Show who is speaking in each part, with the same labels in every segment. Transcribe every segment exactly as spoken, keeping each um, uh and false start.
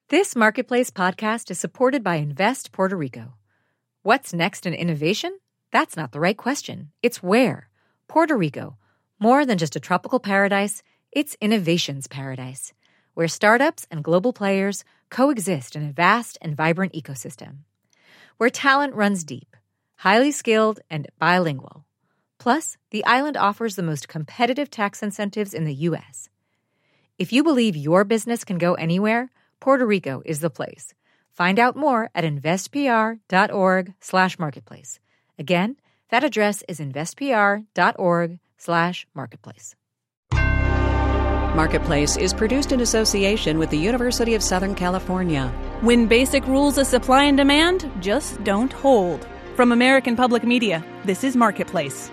Speaker 1: This Marketplace podcast is supported by Invest Puerto Rico. What's next in innovation? That's not the right question. It's where. Puerto Rico. More than just a tropical paradise, it's innovation's paradise, where startups and global players coexist in a vast and vibrant ecosystem. Where talent runs deep, highly skilled, and bilingual. Plus, the island offers the most competitive tax incentives in the U S. If you believe your business can go anywhere, Puerto Rico is the place. Find out more at investpr.org slash marketplace. Again, that address is investpr.org slash marketplace.
Speaker 2: Marketplace is produced in association with the University of Southern California.
Speaker 3: When basic rules of supply and demand just don't hold. From American Public Media, this is Marketplace.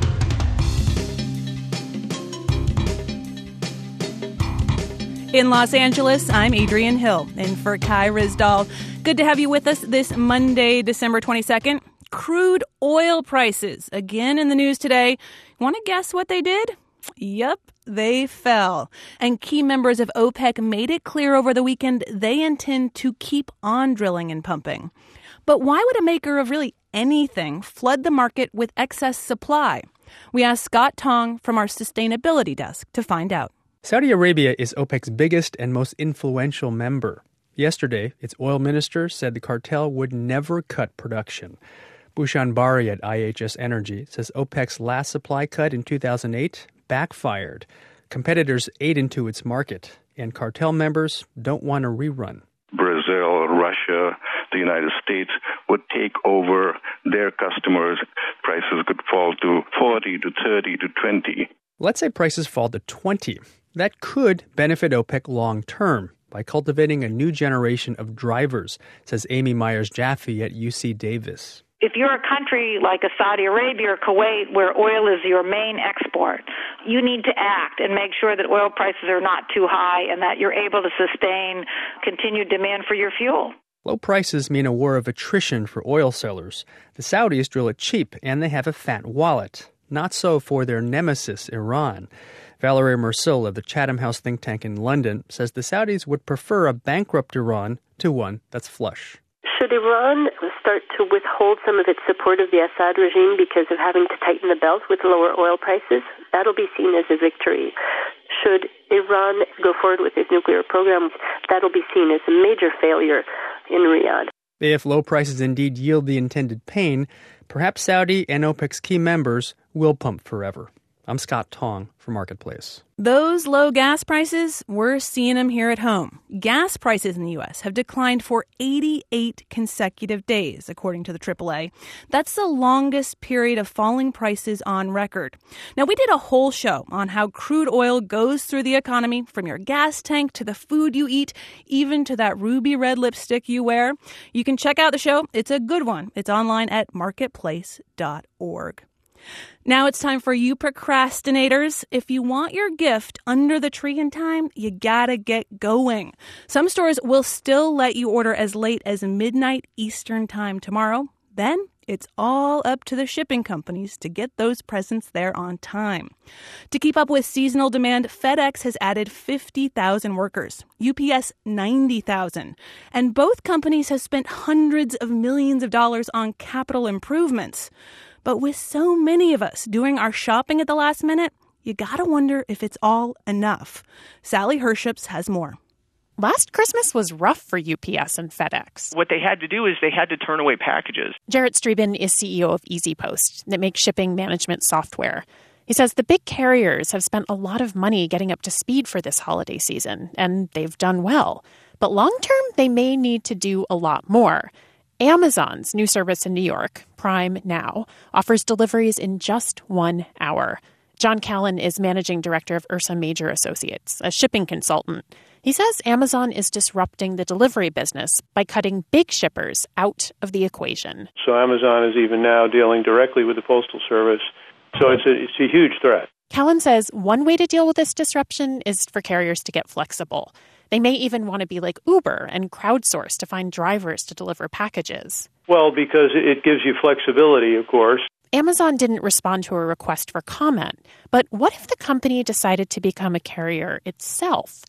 Speaker 3: In Los Angeles, I'm Adrienne Hill, in for Kai Ryssdal. Good to have you with us this Monday, December twenty-second. Crude oil prices, again in the news today. Want to guess what they did? Yup, they fell. And key members of OPEC made it clear over the weekend they intend to keep on drilling and pumping. But why would a maker of really anything flood the market with excess supply? We asked Scott Tong from our sustainability desk to find out.
Speaker 4: Saudi Arabia is OPEC's biggest and most influential member. Yesterday, its oil minister said the cartel would never cut production. Bhushan Bari at I H S Energy says OPEC's last supply cut in two thousand eight backfired. Competitors ate into its market, and cartel members don't want a rerun.
Speaker 5: Brazil, Russia, the United States would take over their customers. Prices could fall to forty to thirty to twenty.
Speaker 4: Let's say prices fall to twenty. That could benefit OPEC long term by cultivating a new generation of drivers, says Amy Myers-Jaffe at U C Davis.
Speaker 6: If you're a country like a Saudi Arabia or Kuwait where oil is your main export, you need to act and make sure that oil prices are not too high and that you're able to sustain continued demand for your fuel.
Speaker 4: Low prices mean a war of attrition for oil sellers. The Saudis drill it cheap and they have a fat wallet. Not so for their nemesis, Iran. Valerie Mersil of the Chatham House think tank in London says the Saudis would prefer a bankrupt Iran to one that's flush.
Speaker 7: Should Iran start to withhold some of its support of the Assad regime because of having to tighten the belt with lower oil prices, that'll be seen as a victory. Should Iran go forward with its nuclear program, that'll be seen as a major failure in Riyadh.
Speaker 4: If low prices indeed yield the intended pain, perhaps Saudi and OPEC's key members will pump forever. I'm Scott Tong for Marketplace.
Speaker 3: Those low gas prices, we're seeing them here at home. Gas prices in the U S have declined for eighty-eight consecutive days, according to the triple A. That's the longest period of falling prices on record. Now, we did a whole show on how crude oil goes through the economy, from your gas tank to the food you eat, even to that ruby red lipstick you wear. You can check out the show. It's a good one. It's online at marketplace dot org. Now it's time for you procrastinators. If you want your gift under the tree in time, you gotta get going. Some stores will still let you order as late as midnight Eastern time tomorrow. Then it's all up to the shipping companies to get those presents there on time. To keep up with seasonal demand, FedEx has added fifty thousand workers, U P S ninety thousand, and both companies have spent hundreds of millions of dollars on capital improvements. But with so many of us doing our shopping at the last minute, you gotta wonder if it's all enough. Sally Herships has more.
Speaker 8: Last Christmas was rough for U P S and FedEx.
Speaker 9: What they had to do is they had to turn away packages.
Speaker 8: Jarrett Streben is C E O of EasyPost, that makes shipping management software. He says the big carriers have spent a lot of money getting up to speed for this holiday season, and they've done well. But long term, they may need to do a lot more. Amazon's new service in New York, Prime Now, offers deliveries in just one hour. John Callan is managing director of Ursa Major Associates, a shipping consultant. He says Amazon is disrupting the delivery business by cutting big shippers out of the equation.
Speaker 10: So Amazon is even now dealing directly with the Postal Service. So it's a, it's a huge threat.
Speaker 8: Callan says one way to deal with this disruption is for carriers to get flexible. They may even want to be like Uber and crowdsource to find drivers to deliver packages.
Speaker 10: Well, because it gives you flexibility, of course.
Speaker 8: Amazon didn't respond to a request for comment. But what if the company decided to become a carrier itself?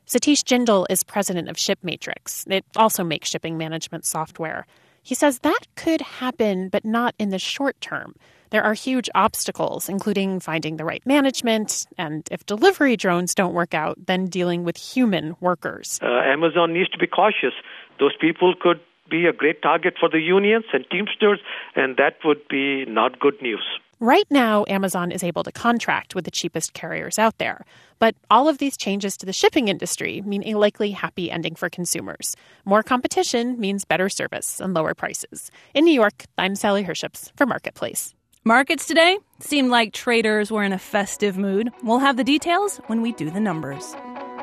Speaker 8: Satish Jindal is president of ShipMatrix. It also makes shipping management software. He says that could happen, but not in the short term. There are huge obstacles, including finding the right management, and if delivery drones don't work out, then dealing with human workers.
Speaker 11: Uh, Amazon needs to be cautious. Those people could be a great target for the unions and Teamsters, and that would be not good news.
Speaker 8: Right now, Amazon is able to contract with the cheapest carriers out there. But all of these changes to the shipping industry mean a likely happy ending for consumers. More competition means better service and lower prices. In New York, I'm Sally Herships for Marketplace.
Speaker 3: Markets today seem like traders were in a festive mood. We'll have the details when we do the numbers.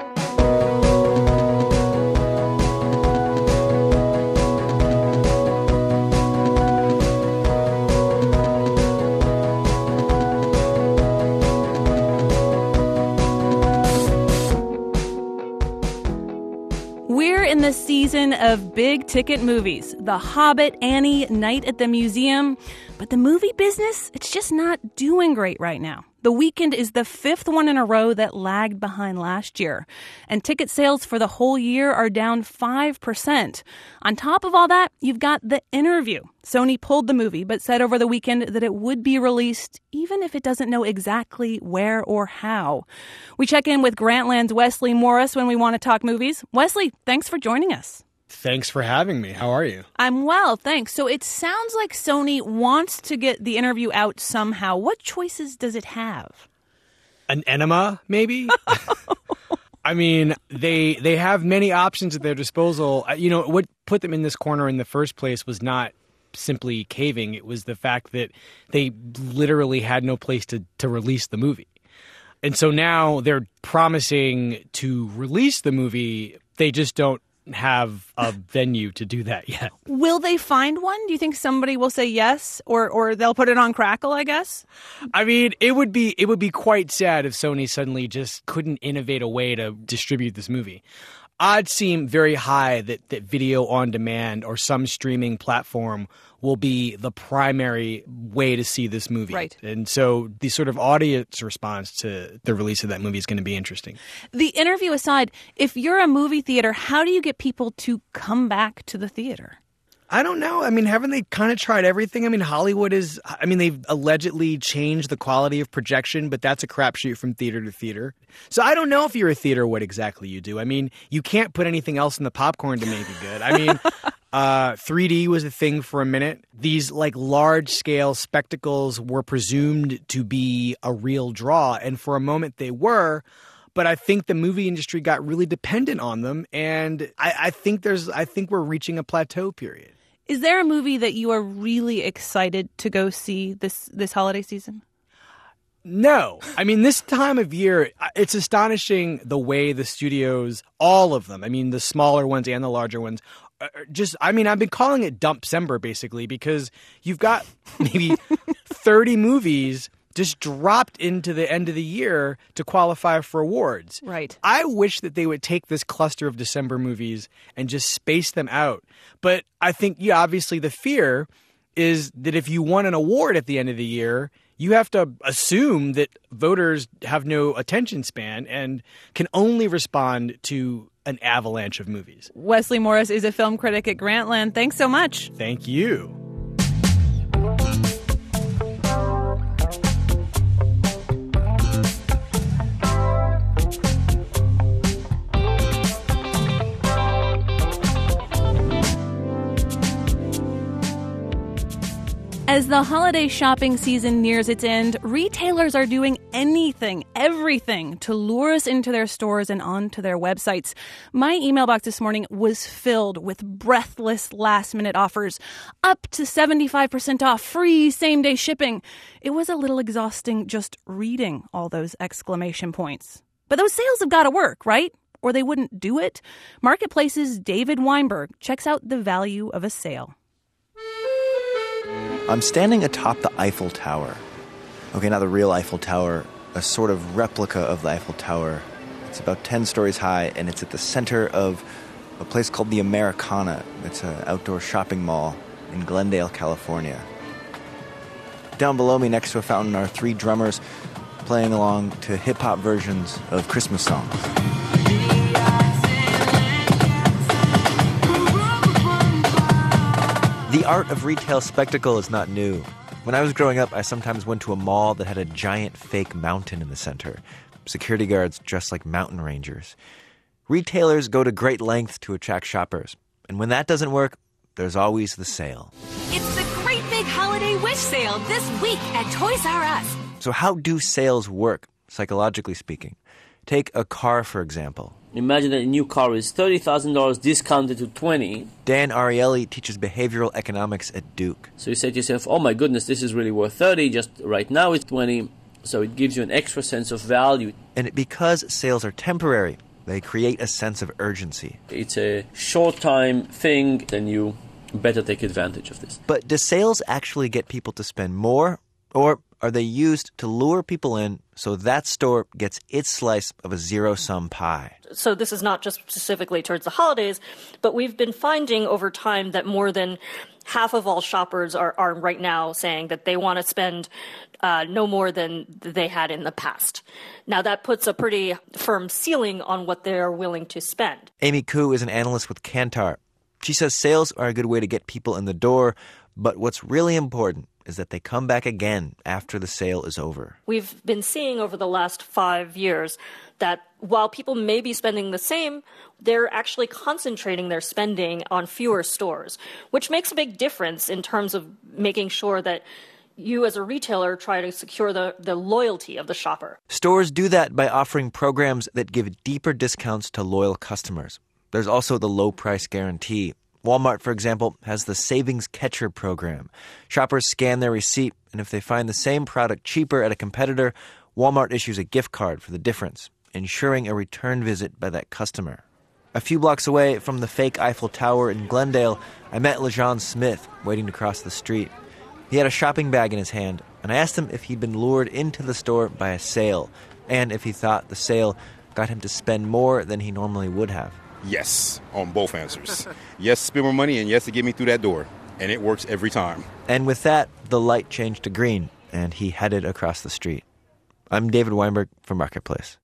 Speaker 3: We're in the season of big-ticket movies. The Hobbit, Annie, Night at the Museum. But the movie business, it's just not doing great right now. The Weeknd is the fifth one in a row that lagged behind last year. And ticket sales for the whole year are down five percent. On top of all that, you've got The Interview. Sony pulled the movie, but said over the weekend that it would be released, even if it doesn't know exactly where or how. We check in with Grantland's Wesley Morris when we want to talk movies. Wesley, thanks for joining us.
Speaker 12: Thanks for having me. How are you?
Speaker 3: I'm well, thanks. So it sounds like Sony wants to get The Interview out somehow. What choices does it have?
Speaker 12: An enema, maybe? I mean, they they have many options at their disposal. You know, what put them in this corner in the first place was not simply caving. It was the fact that they literally had no place to, to release the movie. And so now they're promising to release the movie. They just don't have a venue to do that yet.
Speaker 3: Will they find one? Do you think somebody will say yes, or or they'll put it on Crackle, I guess?
Speaker 12: I mean, it would be it would be quite sad if Sony suddenly just couldn't innovate a way to distribute this movie. Odds seem very high that, that video on demand or some streaming platform will be the primary way to see this movie.
Speaker 3: Right.
Speaker 12: And so the sort of audience response to the release of that movie is going to be interesting.
Speaker 3: The Interview aside, if you're a movie theater, how do you get people to come back to the theater?
Speaker 12: I don't know. I mean, haven't they kind of tried everything? I mean, Hollywood is, I mean, they've allegedly changed the quality of projection, but that's a crapshoot from theater to theater. So I don't know if you're a theater what exactly you do. I mean, you can't put anything else in the popcorn to make it good. I mean, uh, three D was a thing for a minute. These like large scale spectacles were presumed to be a real draw. And for a moment they were. But I think the movie industry got really dependent on them. And I, I think there's, I think we're reaching a plateau period.
Speaker 3: Is there a movie that you are really excited to go see this this holiday season?
Speaker 12: No. I mean, this time of year, it's astonishing the way the studios, all of them, I mean, the smaller ones and the larger ones, just, I mean, I've been calling it Dumpcember, basically, because you've got maybe thirty movies just dropped into the end of the year to qualify for awards.
Speaker 3: Right.
Speaker 12: I wish that they would take this cluster of December movies and just space them out. But I think, yeah, obviously the fear is that if you won an award at the end of the year, you have to assume that voters have no attention span and can only respond to an avalanche of movies.
Speaker 3: Wesley Morris is a film critic at Grantland. Thanks so much.
Speaker 12: Thank you.
Speaker 3: As the holiday shopping season nears its end, retailers are doing anything, everything to lure us into their stores and onto their websites. My email box this morning was filled with breathless last-minute offers. Up to seventy-five percent off, free same-day shipping. It was a little exhausting just reading all those exclamation points. But those sales have got to work, right? Or they wouldn't do it. Marketplace's David Weinberg checks out the value of a sale.
Speaker 13: I'm standing atop the Eiffel Tower. Okay, not the real Eiffel Tower, a sort of replica of the Eiffel Tower. It's about ten stories high, and it's at the center of a place called the Americana. It's an outdoor shopping mall in Glendale, California. Down below me, next to a fountain, are three drummers playing along to hip-hop versions of Christmas songs. The art of retail spectacle is not new. When I was growing up, I sometimes went to a mall that had a giant fake mountain in the center. Security guards dressed like mountain rangers. Retailers go to great lengths to attract shoppers. And when that doesn't work, there's always the sale.
Speaker 14: It's the Great Big Holiday Wish Sale this week at Toys R Us.
Speaker 13: So how do sales work, psychologically speaking? Take a car, for example.
Speaker 15: Imagine that a new car is thirty thousand dollars discounted to twenty thousand dollars.
Speaker 13: Dan Ariely teaches behavioral economics at Duke.
Speaker 15: So you say to yourself, oh my goodness, this is really worth thirty dollars, just right now it's twenty dollars. So it gives you an extra sense of value.
Speaker 13: And because sales are temporary, they create a sense of urgency.
Speaker 15: It's a short-time thing, then you better take advantage of this.
Speaker 13: But do sales actually get people to spend more? Or are they used to lure people in so that store gets its slice of a zero-sum pie?
Speaker 16: So this is not just specifically towards the holidays, but we've been finding over time that more than half of all shoppers are, are right now saying that they want to spend uh, no more than they had in the past. Now, that puts a pretty firm ceiling on what they're willing to spend.
Speaker 13: Amy Koo is an analyst with Kantar. She says sales are a good way to get people in the door, but what's really important is that they come back again after the sale is over.
Speaker 16: We've been seeing over the last five years that while people may be spending the same, they're actually concentrating their spending on fewer stores, which makes a big difference in terms of making sure that you as a retailer try to secure the, the loyalty of the shopper.
Speaker 13: Stores do that by offering programs that give deeper discounts to loyal customers. There's also the low price guarantee. Walmart, for example, has the Savings Catcher program. Shoppers scan their receipt, and if they find the same product cheaper at a competitor, Walmart issues a gift card for the difference, ensuring a return visit by that customer. A few blocks away from the fake Eiffel Tower in Glendale, I met LeJean Smith waiting to cross the street. He had a shopping bag in his hand, and I asked him if he'd been lured into the store by a sale, and if he thought the sale got him to spend more than he normally would have.
Speaker 17: Yes, on both answers. Yes, spend more money, and yes, to get me through that door. And it works every time.
Speaker 13: And with that, the light changed to green, and he headed across the street. I'm David Weinberg for Marketplace.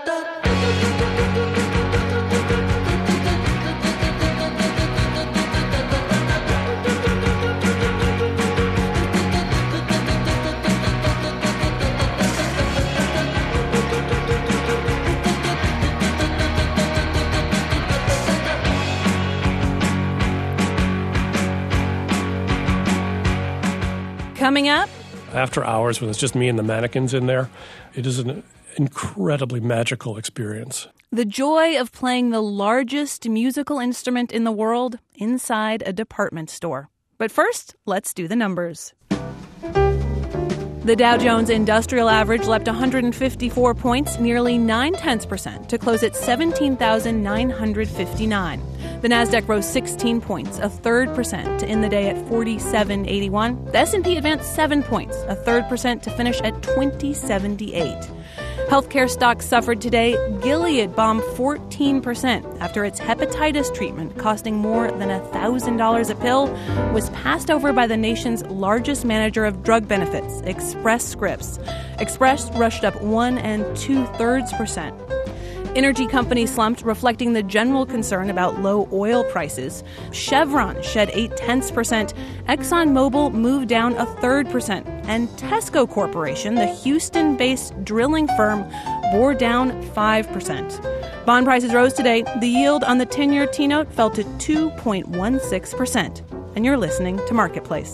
Speaker 3: Coming up,
Speaker 18: after hours, when it's just me and the mannequins in there, it is an incredibly magical experience.
Speaker 3: the joy of playing the largest musical instrument in the world inside a department store. But first, let's do the numbers. The Dow Jones Industrial Average leapt one hundred fifty-four points, nearly nine tenths percent, to close at seventeen thousand nine hundred fifty-nine. The Nasdaq rose sixteen points, a third percent, to end the day at forty-seven eighty-one. The S and P advanced seven points, a third percent, to finish at twenty seventy-eight. Healthcare stocks suffered today. Gilead bombed fourteen percent after its hepatitis treatment, costing more than one thousand dollars a pill, was passed over by the nation's largest manager of drug benefits, Express Scripts. Express rushed up one and two-thirds percent. Energy companies slumped, reflecting the general concern about low oil prices. Chevron shed eight-tenths percent. ExxonMobil moved down a third percent. And Tesco Corporation, the Houston-based drilling firm, bore down five percent. Bond prices rose today. The yield on the ten-year T-note fell to two point one six percent. And you're listening to Marketplace.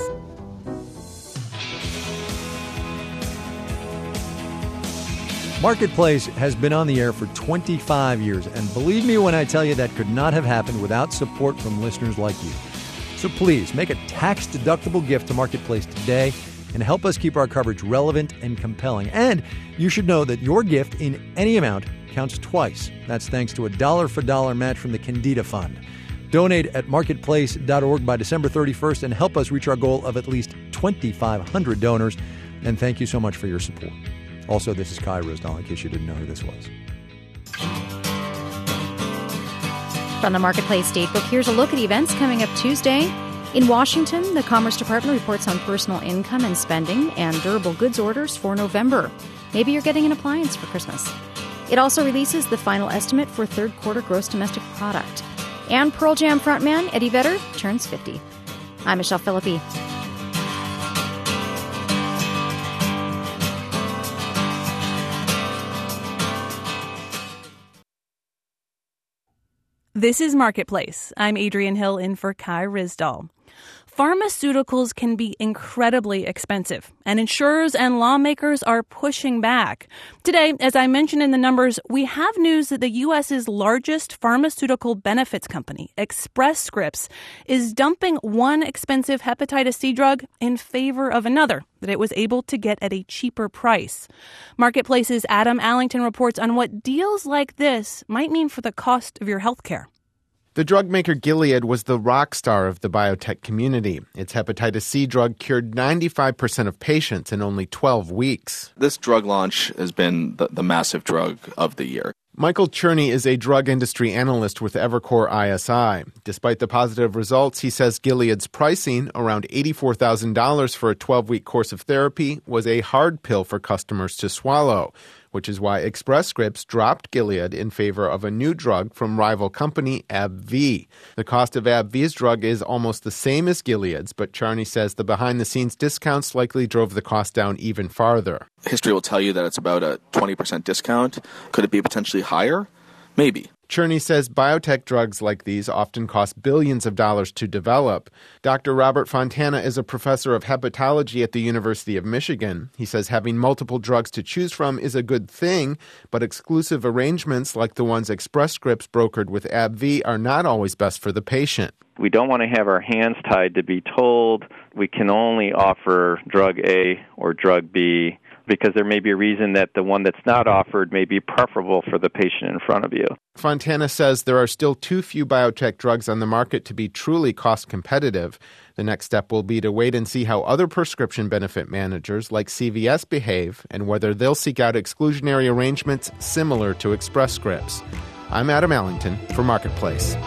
Speaker 19: Marketplace has been on the air for twenty-five years, and believe me when I tell you that could not have happened without support from listeners like you. So please, make a tax-deductible gift to Marketplace today and help us keep our coverage relevant and compelling. And you should know that your gift in any amount counts twice. That's thanks to a dollar-for-dollar match from the Candida Fund. Donate at marketplace dot org by December thirty-first and help us reach our goal of at least twenty-five hundred donors. And thank you so much for your support. Also, this is Kai Ryssdal, in case you didn't know who this was.
Speaker 20: From the Marketplace Datebook, here's a look at events coming up Tuesday. In Washington, the Commerce Department reports on personal income and spending and durable goods orders for November. Maybe you're getting an appliance for Christmas. It also releases the final estimate for third quarter gross domestic product. And Pearl Jam frontman Eddie Vedder turns fifty. I'm Michelle Philippi.
Speaker 3: This is Marketplace. I'm Adrienne Hill in for Kai Rizdal. Pharmaceuticals can be incredibly expensive, and insurers and lawmakers are pushing back. Today, as I mentioned in the numbers, we have news that the U S's largest pharmaceutical benefits company, Express Scripts, is dumping one expensive hepatitis C drug in favor of another that it was able to get at a cheaper price. Marketplace's Adam Allington reports on what deals like this might mean for the cost of your health care.
Speaker 21: The drug maker Gilead was the rock star of the biotech community. Its hepatitis C drug cured ninety-five percent of patients in only twelve weeks.
Speaker 22: This drug launch has been the, the massive drug of the year.
Speaker 21: Michael Cherney is a drug industry analyst with Evercore I S I. Despite the positive results, he says Gilead's pricing, around eighty-four thousand dollars for a twelve-week course of therapy, was a hard pill for customers to swallow, which is why Express Scripts dropped Gilead in favor of a new drug from rival company AbbVie. The cost of AbbVie's drug is almost the same as Gilead's, but Charney says the behind-the-scenes discounts likely drove the cost down even farther.
Speaker 22: History will tell you that it's about a twenty percent discount. Could it be potentially higher? Maybe.
Speaker 21: Cherney says biotech drugs like these often cost billions of dollars to develop. Doctor Robert Fontana is a professor of hepatology at the University of Michigan. He says having multiple drugs to choose from is a good thing, but exclusive arrangements like the ones Express Scripts brokered with AbbVie are not always best for the patient.
Speaker 23: We don't want to have our hands tied to be told we can only offer drug A or drug B, because there may be a reason that the one that's not offered may be preferable for the patient in front of you.
Speaker 21: Fontana says there are still too few biotech drugs on the market to be truly cost competitive. The next step will be to wait and see how other prescription benefit managers like C V S behave and whether they'll seek out exclusionary arrangements similar to Express Scripts. I'm Adam Allington for Marketplace.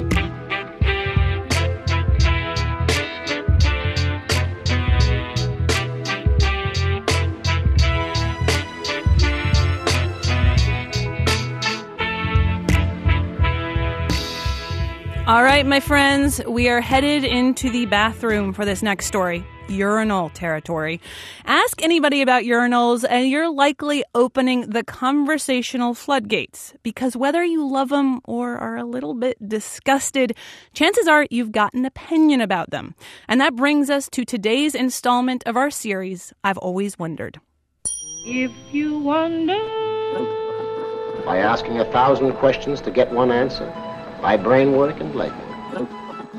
Speaker 3: All right, my friends, we are headed into the bathroom for this next story, urinal territory. Ask anybody about urinals, and you're likely opening the conversational floodgates, because whether you love them or are a little bit disgusted, chances are you've got an opinion about them. And that brings us to today's installment of our series, I've Always Wondered.
Speaker 24: If you wonder...
Speaker 25: By asking a thousand questions to get one answer. By brain work and leg work.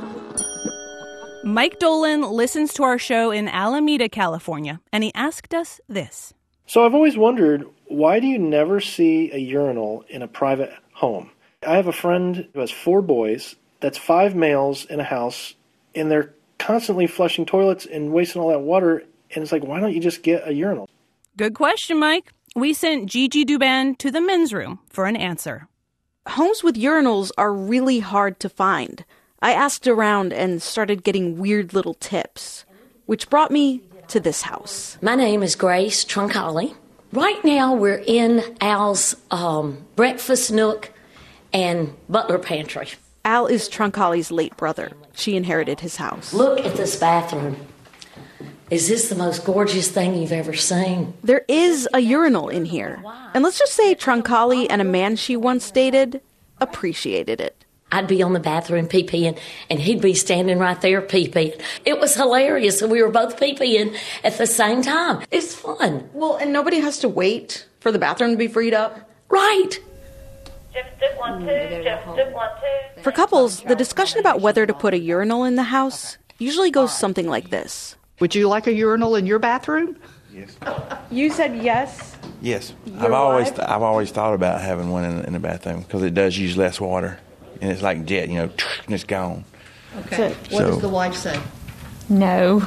Speaker 3: Mike Dolan listens to our show in Alameda, California, and he asked us this.
Speaker 26: So I've always wondered, why do you never see a urinal in a private home? I have a friend who has four boys. That's five males in a house, and they're constantly flushing toilets and wasting all that water. And it's like, why don't you just get a urinal?
Speaker 3: Good question, Mike. We sent Gigi Duban to the men's room for an answer.
Speaker 27: Homes with urinals are really hard to find. I asked around and started getting weird little tips, which brought me to this house.
Speaker 28: My name is Grace Troncalli. Right now we're in Al's um, breakfast nook and butler pantry.
Speaker 27: Al is Troncalli's late brother. She inherited his house.
Speaker 28: Look at this bathroom. Is this the most gorgeous thing you've ever seen?
Speaker 27: There is a urinal in here. And let's just say Troncalli and a man she once dated appreciated it.
Speaker 28: I'd be on the bathroom pee-peeing, and he'd be standing right there pee-peeing. It was hilarious, and we were both pee-peeing at the same time. It's fun.
Speaker 27: Well, and nobody has to wait for the bathroom to be freed up?
Speaker 28: Right.
Speaker 27: one, two, one, two. For couples, the discussion about whether to put a urinal in the house usually goes something like this.
Speaker 29: Would you like a urinal in your bathroom?
Speaker 30: Yes.
Speaker 27: You said yes?
Speaker 30: Yes.
Speaker 27: Your
Speaker 30: I've always
Speaker 27: wife?
Speaker 30: th- I've always thought about having one in, in the bathroom because it does use less water, and it's like jet, you know, and it's gone.
Speaker 29: Okay. What
Speaker 30: So-
Speaker 29: does the wife say?
Speaker 27: No.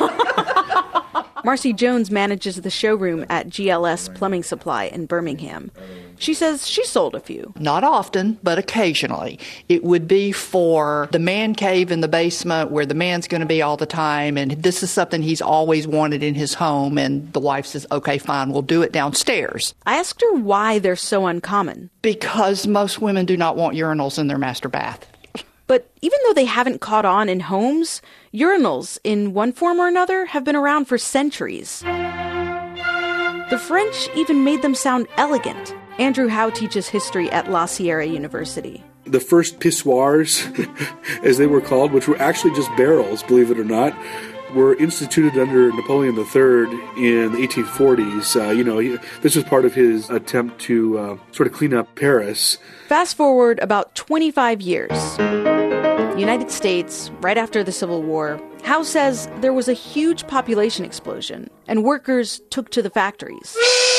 Speaker 27: Marcy Jones manages the showroom at G L S Plumbing Supply in Birmingham. She says she sold a few.
Speaker 29: Not often, but occasionally. It would be for the man cave in the basement where the man's going to be all the time, and this is something he's always wanted in his home, and the wife says, okay, fine, we'll do it downstairs.
Speaker 27: I asked her why they're so uncommon.
Speaker 29: Because most women do not want urinals in their master bath.
Speaker 27: But even though they haven't caught on in homes, urinals, in one form or another, have been around for centuries. The French even made them sound elegant. Andrew Howe teaches history at La Sierra University.
Speaker 1: The first pissoirs, as they were called, which were actually just barrels, believe it or not, were instituted under Napoleon the Third in the eighteen forties. Uh, you know, he, this was part of his attempt to uh, sort of clean up Paris.
Speaker 27: Fast forward about twenty-five years. United States, right after the Civil War, Howe says there was a huge population explosion, and workers took to the factories.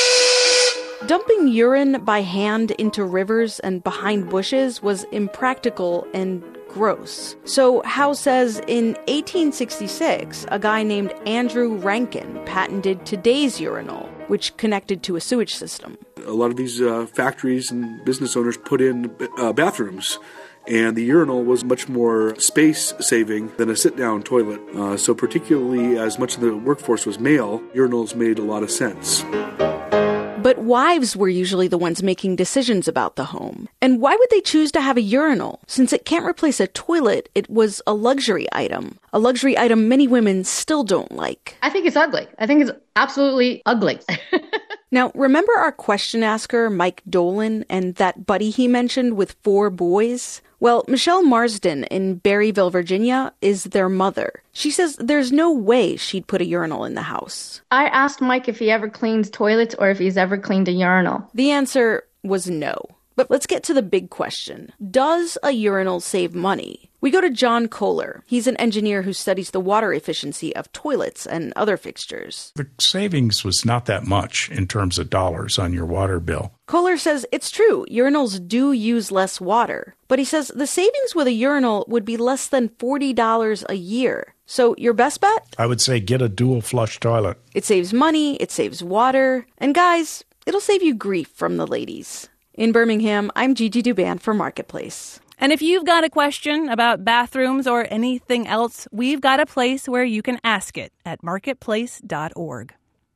Speaker 27: Dumping urine by hand into rivers and behind bushes was impractical and gross. So Howe says in eighteen sixty-six, a guy named Andrew Rankin patented today's urinal, which connected to a sewage system.
Speaker 1: A lot of these uh, factories and business owners put in uh, bathrooms, and the urinal was much more space-saving than a sit-down toilet. Uh, so particularly as much of the workforce was male, urinals made a lot of sense.
Speaker 27: But wives were usually the ones making decisions about the home. And why would they choose to have a urinal? Since it can't replace a toilet, it was a luxury item. A luxury item many women still don't like.
Speaker 2: I think it's ugly. I think it's absolutely ugly.
Speaker 27: Now, remember our question asker, Mike Dolan, and that buddy he mentioned with four boys? Well, Michelle Marsden in Berryville, Virginia, is their mother. She says there's no way she'd put a urinal in the house.
Speaker 2: I asked Mike if he ever cleans toilets or if he's ever cleaned a urinal.
Speaker 27: The answer was no. But let's get to the big question. Does a urinal save money? We go to John Kohler. He's an engineer who studies the water efficiency of toilets and other fixtures.
Speaker 4: The savings was not that much in terms of dollars on your water bill.
Speaker 27: Kohler says it's true, urinals do use less water. But he says the savings with a urinal would be less than forty dollars a year. So your best bet?
Speaker 4: I would say get a dual flush toilet.
Speaker 27: It saves money, it saves water, and guys, it'll save you grief from the ladies. In Birmingham, I'm Gigi Duban for Marketplace.
Speaker 3: And if you've got a question about bathrooms or anything else, we've got a place where you can ask it at marketplace dot org.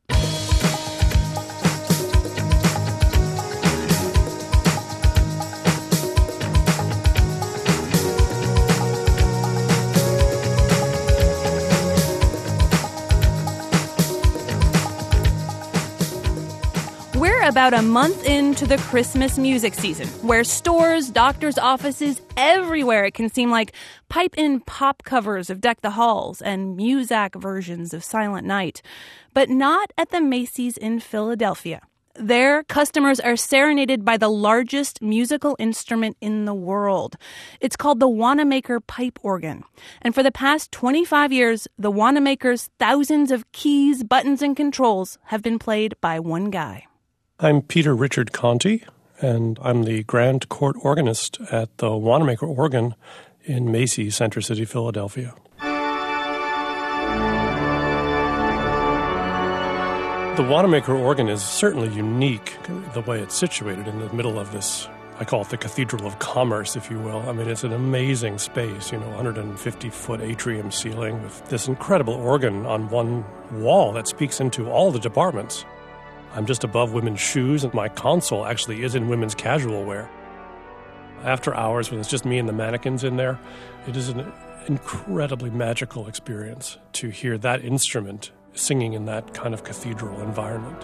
Speaker 3: About a month into the Christmas music season, where stores, doctors' offices, everywhere it can seem like pipe-in pop covers of Deck the Halls and Muzak versions of Silent Night. But not at the Macy's in Philadelphia. There, customers are serenaded by the largest musical instrument in the world. It's called the Wanamaker pipe organ. And for the past twenty-five years, the Wanamaker's thousands of keys, buttons, and controls have been played by one guy.
Speaker 18: I'm Peter Richard Conti, and I'm the Grand Court Organist at the Wanamaker Organ in Macy's, Center City, Philadelphia. The Wanamaker Organ is certainly unique, the way it's situated in the middle of this, I call it the Cathedral of Commerce, if you will. I mean, it's an amazing space, you know, one hundred fifty foot atrium ceiling with this incredible organ on one wall that speaks into all the departments. I'm just above women's shoes, and my console actually is in women's casual wear. After hours, when it's just me and the mannequins in there, it is an incredibly magical experience to hear that instrument singing in that kind of cathedral environment.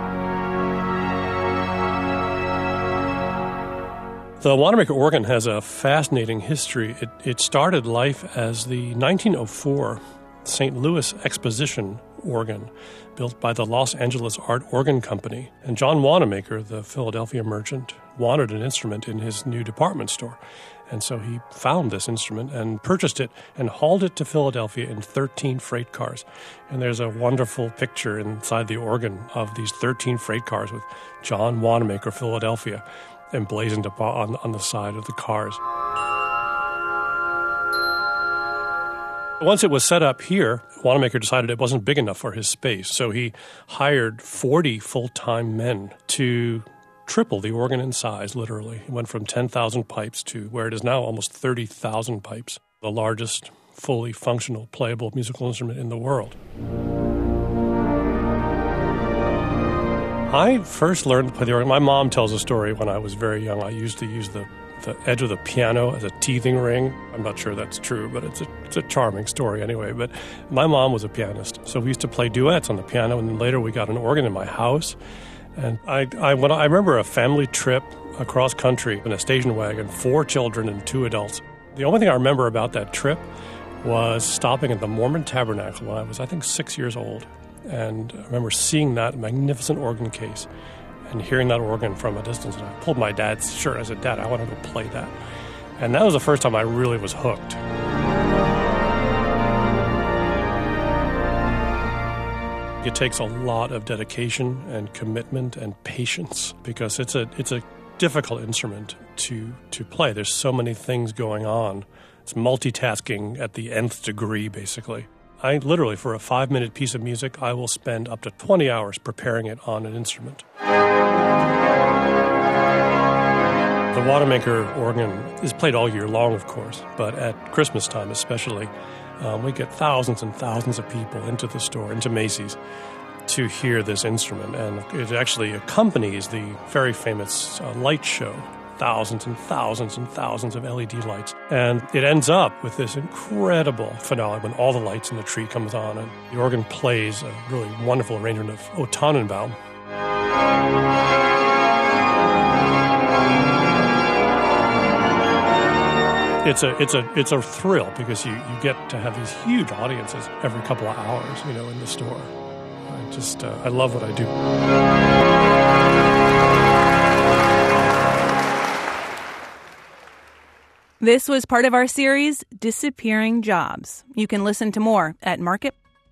Speaker 18: The Wanamaker organ has a fascinating history. It, it started life as the nineteen oh four Saint Louis Exposition organ, built by the Los Angeles Art Organ Company. And John Wanamaker, the Philadelphia merchant, wanted an instrument in his new department store. And so he found this instrument and purchased it and hauled it to Philadelphia in thirteen freight cars. And there's a wonderful picture inside the organ of these thirteen freight cars with John Wanamaker, Philadelphia, emblazoned on, on the side of the cars. Once it was set up here, Wanamaker decided it wasn't big enough for his space, so he hired forty full-time men to triple the organ in size, literally. It went from ten thousand pipes to where it is now almost thirty thousand pipes, the largest fully functional, playable musical instrument in the world. I first learned to play the organ. My mom tells a story when I was very young. I used to use the the edge of the piano as a teething ring. I'm not sure that's true, but it's a, it's a charming story anyway. But my mom was a pianist, so we used to play duets on the piano, and then later we got an organ in my house. And I, I, when I remember a family trip across country in a station wagon, four children and two adults. The only thing I remember about that trip was stopping at the Mormon Tabernacle when I was, I think, six years old. And I remember seeing that magnificent organ case and hearing that organ from a distance. And I pulled my dad's shirt. I said, Dad, I want to go play that. And that was the first time I really was hooked. It takes a lot of dedication and commitment and patience because it's a it's a difficult instrument to to play. There's so many things going on. It's multitasking at the nth degree, basically. I literally, for a five-minute piece of music, I will spend up to twenty hours preparing it on an instrument. The Wanamaker organ is played all year long, of course, but at Christmas time especially, um, we get thousands and thousands of people into the store, into Macy's, to hear this instrument. And it actually accompanies the very famous uh, light show, thousands and thousands and thousands of L E D lights. And it ends up with this incredible finale when all the lights in the tree comes on and the organ plays a really wonderful arrangement of O Tannenbaum. It's a it's a it's a thrill because you, you get to have these huge audiences every couple of hours, you know, in the store. I just uh, I love what I do.
Speaker 3: This was part of our series, Disappearing Jobs. You can listen to more at Market.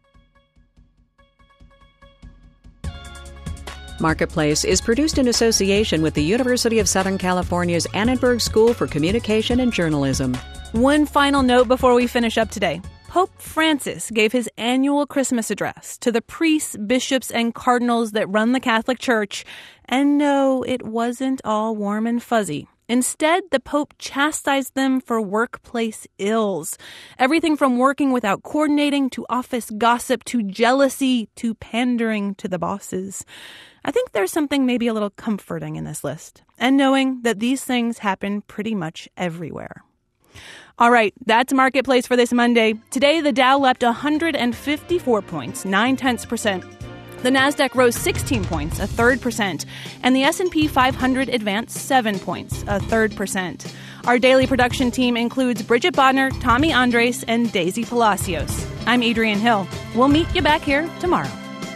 Speaker 5: Marketplace is produced in association with the University of Southern California's Annenberg School for Communication and Journalism.
Speaker 3: One final note before we finish up today. Pope Francis gave his annual Christmas address to the priests, bishops, and cardinals that run the Catholic Church. And no, it wasn't all warm and fuzzy. Instead, the Pope chastised them for workplace ills. Everything from working without coordinating to office gossip to jealousy to pandering to the bosses. I think there's something maybe a little comforting in this list, and knowing that these things happen pretty much everywhere. All right, that's Marketplace for this Monday. Today, the Dow leapt one hundred fifty-four points, nine tenths percent. The Nasdaq rose sixteen points, a third percent, and the S and P five hundred advanced seven points, a third percent. Our daily production team includes Bridget Bodner, Tommy Andres, and Daisy Palacios. I'm Adrienne Hill. We'll meet you back here tomorrow.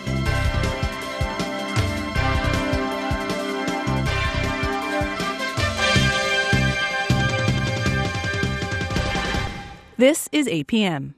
Speaker 3: This is eight p.m.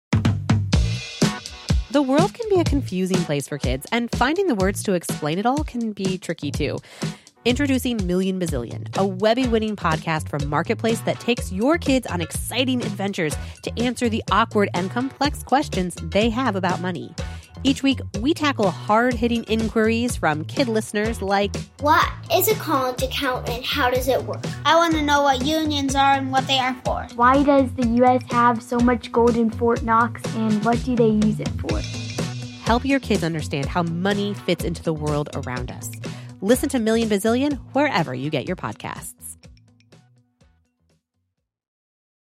Speaker 6: The world can be a confusing place for kids, and finding the words to explain it all can be tricky too. Introducing Million Bazillion, a Webby-winning podcast from Marketplace that takes your kids on exciting adventures to answer the awkward and complex questions they have about money. Each week, we tackle hard-hitting inquiries from kid listeners like,
Speaker 7: what is a college account and how does it work? I want to know what unions are and what they are for.
Speaker 8: Why does the U S have so much gold in Fort Knox and what do they use it for?
Speaker 6: Help your kids understand how money fits into the world around us. Listen to Million Bazillion wherever you get your podcasts.